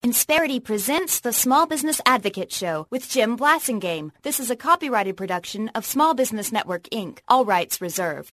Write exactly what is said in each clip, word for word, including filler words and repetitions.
Insperity presents the Small Business Advocate Show with Jim Blasingame. This is a copyrighted production of Small Business Network, Incorporated. All rights reserved.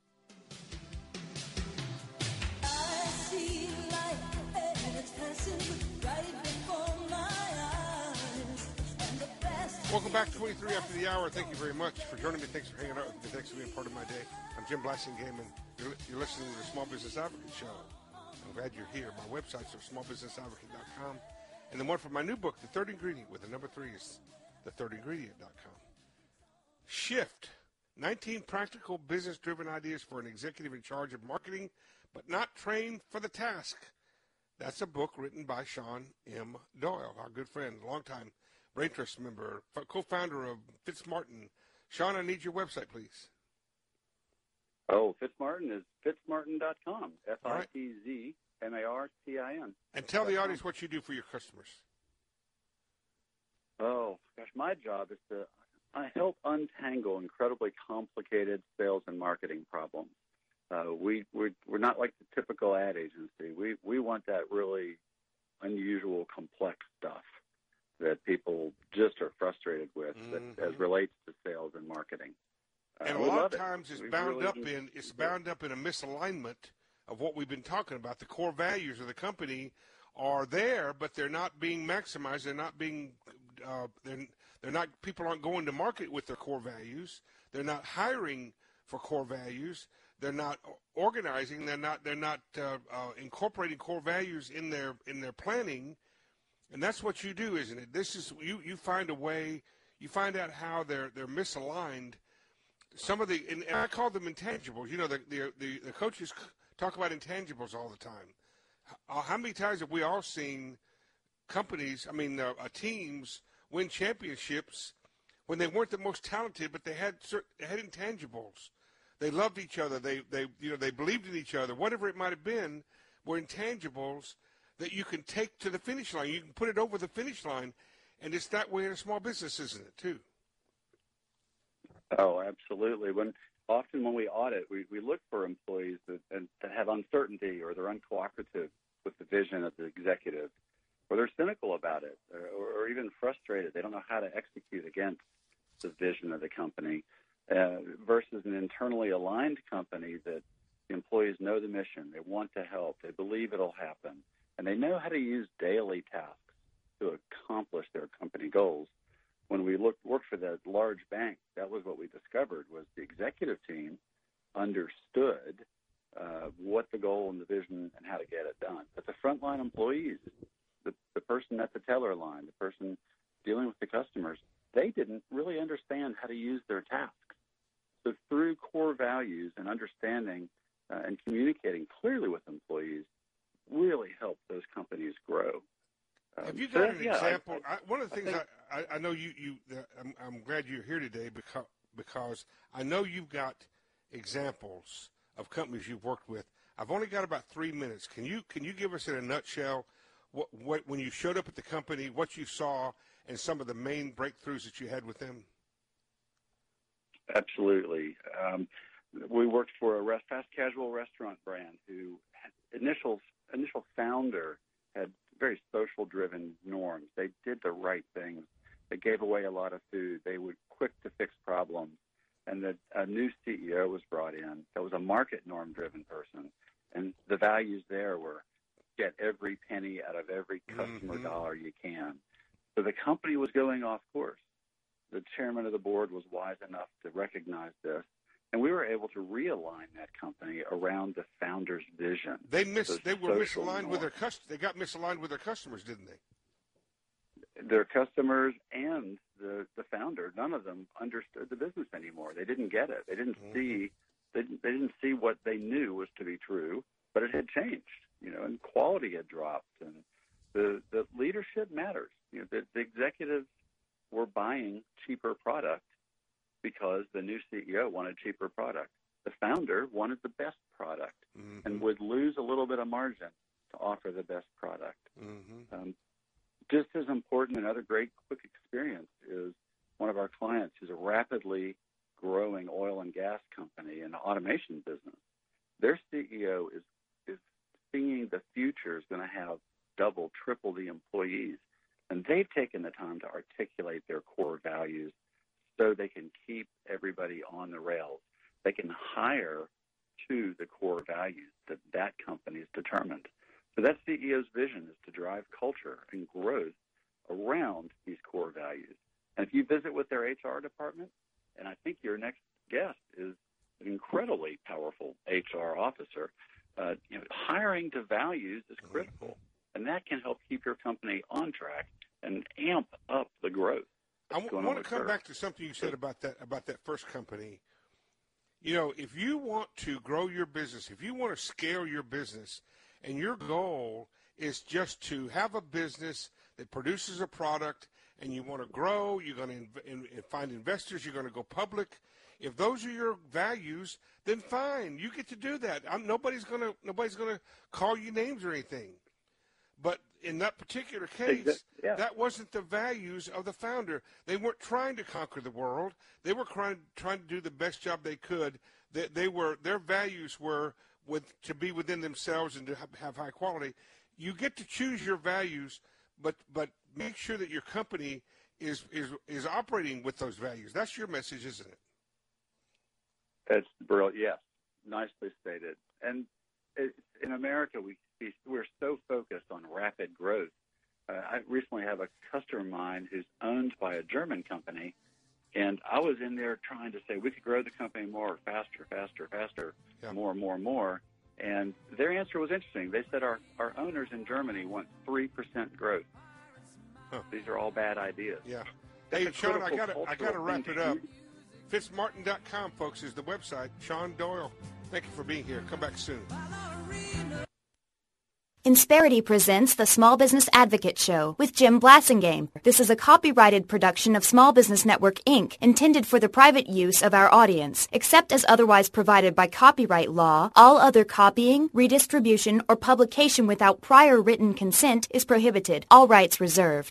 Welcome back to twenty-three after the hour. Thank you very much for joining me. Thanks for hanging out with me. Thanks for being part of my day. I'm Jim Blasingame, and you're, you're listening to the Small Business Advocate Show. I'm glad you're here. My websites are small business advocate dot com, and the one for my new book, The Third Ingredient, with the number three, is the third ingredient dot com. Shift, nineteen practical business-driven ideas for an executive in charge of marketing, but not trained for the task. That's a book written by Sean M. Doyle, our good friend, longtime Brain Trust member, co-founder of Fitzmartin. Sean, I need your website, please. Oh, Fitzmartin is fitzmartin dot com, F I T Z M A R T I N. And tell the audience what you do for your customers. Oh, gosh, my job is to I help untangle incredibly complicated sales and marketing problems. Uh, we, we're, we're not like the typical ad agency. We, we want that really unusual, complex stuff that people just are frustrated with, mm-hmm. that, as relates to sales and marketing. Uh, and a lot of times it. it's we bound really up in it's bound up in a misalignment of what we've been talking about. The core values of the company are there, but they're not being maximized. They're not being uh, they're, they're not people aren't going to market with their core values. They're not hiring for core values. They're not organizing. They're not they're not uh, uh, incorporating core values in their in their planning. And that's what you do, isn't it? This is you, you find a way, you find out how they're they're misaligned. Some of the, and, and I call them intangibles. You know, the, the the the coaches talk about intangibles all the time. How, how many times have we all seen companies, I mean, uh, uh, teams win championships when they weren't the most talented, but they had certain, they had intangibles. They loved each other. They they you know they believed in each other. Whatever it might have been, were intangibles that you can take to the finish line. You can put it over the finish line, and it's that way in a small business, isn't it, too? Oh, absolutely. When often when we audit, we, we look for employees that, that have uncertainty or they're uncooperative with the vision of the executive, or they're cynical about it, or, or even frustrated. They don't know how to execute against the vision of the company, uh, versus an internally aligned company that the employees know the mission, they want to help, they believe it'll happen, and they know how to use daily tasks to accomplish their company goals. When we looked, worked for that large bank, that was what we discovered, was the executive team understood uh, what the goal and the vision and how to get it done. But the frontline employees, the, the person at the teller line, the person dealing with the customers, they didn't really understand how to use their tasks. So through core values and understanding uh, and communicating clearly with employees really helped those companies grow. Um, Have you got so, an yeah, example? I, I, I, one of the I things think, I, I, I know you, you uh, I'm, I'm glad you're here today because, because I know you've got examples of companies you've worked with. I've only got about three minutes. Can you can you give us in a nutshell what, what when you showed up at the company, what you saw, and some of the main breakthroughs that you had with them? Absolutely. Um, we worked for a rest, fast casual restaurant brand who initial initial founder had very social-driven norms. They did the right things. They gave away a lot of food. They were quick to fix problems. And the, a new C E O was brought in that was a market norm-driven person. And the values there were get every penny out of every customer mm-hmm. dollar you can. So the company was going off course. The chairman of the board was wise enough to recognize this. And we were able to realign that company around the founder's vision. They miss. They were misaligned norms. with their customers. They got misaligned with their customers, didn't they? Their customers and the the founder, none of them understood the business anymore. They didn't get it. They didn't mm-hmm. see. They didn't, they didn't see what they knew was to be true, but it had changed. You know, and quality had dropped, and the the leadership matters. You know, the, the executives were buying cheaper product because the new C E O wanted cheaper product. The founder wanted the best product mm-hmm. and would lose a little bit of margin to offer the best product. Mm-hmm. Um, just as important, another great quick experience is one of our clients who's a rapidly growing oil and gas company in the automation business. Their C E O is, is seeing the future is going to have double, triple the employees. And they've taken the time to articulate their core values so they can keep everybody on the rails. They can hire to the core values that that company has determined. So that C E O's vision is to drive culture and growth around these core values. And if you visit with their H R department, and I think your next guest is an incredibly powerful H R officer, uh, you know, hiring to values is critical, and that can help keep your company on track and amp up the growth. I w- want to come back to something you said about that about that first company. You know, if you want to grow your business, if you want to scale your business, and your goal is just to have a business that produces a product, and you want to grow, you're going to inv- in, in find investors, you're going to go public. If those are your values, then fine, you get to do that. I'm, nobody's going to nobody's going to call you names or anything. But in that particular case, yeah. that wasn't the values of the founder. They weren't trying to conquer the world. They were trying, trying to do the best job they could. They, they were their values were with to be within themselves and to have, have high quality. You get to choose your values, but but make sure that your company is is is operating with those values. That's your message, isn't it? That's brilliant. Yes, nicely stated. And it, in America, we we're so focused on rapid growth. Uh, I recently have a customer of mine who's owned by a German company, and I was in there trying to say we could grow the company more, faster, faster, faster, yeah. more, more, more. And their answer was interesting. They said our, our owners in Germany want three percent growth. Huh. These are all bad ideas. Yeah. Hey, Sean, I got I got to wrap it up. Fitzmartin dot com, folks, is the website. Sean Doyle, thank you for being here. Come back soon. Insperity presents the Small Business Advocate Show with Jim Blasingame. This is a copyrighted production of Small Business Network, Incorporated, intended for the private use of our audience. Except as otherwise provided by copyright law, all other copying, redistribution, or publication without prior written consent is prohibited. All rights reserved.